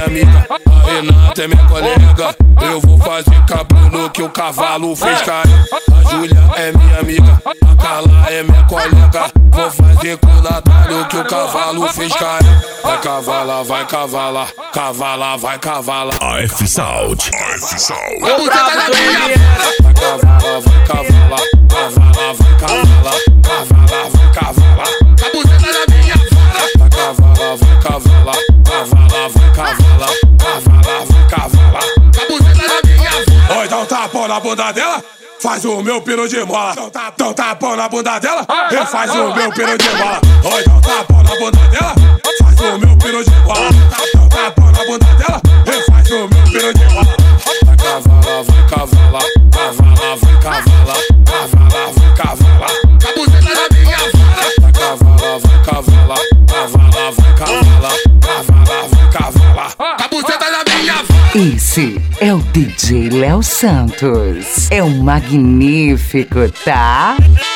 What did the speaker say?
minha amiga, a Renata é minha colega. Eu vou fazer cabelo que o cavalo fez cair. A Júlia é minha amiga, a Carla é minha colega. Vou fazer com o Natália que o cavalo fez cair. Vai cavalar, vai cavalar, cavalar, vai cavalar. AF Sound, AF Sound. Vai cavalar, vai cavalar, cavalar, vai cavalar, cavalar, vai cavalar. A buceta da minha vara. Vai cavalar, vai cavalar, cavalar, vai cavalar, cavalar, vai cavalar. A buceta da minha vara. Oi, dá um tapão na bunda dela, faz o meu pino de mola. Dá um tapão na bunda dela, refaz o meu pino de mola. Oi, dá um tapão na bunda dela, faz o meu pino de mola. Dá um tapão na bunda dela, refaz o meu pino de mola. Vai cavalar, vai cavalar, cavalar, vai cavalar, cavalar, vai cavalar. A buceta da minha vara. Vai cavalar, vai cavalar, cavalar, vai cavalar, cavalar, vai cavalar. A buceta da minha vara. Esse é o DJ Léo Santos. É um magnífico, tá?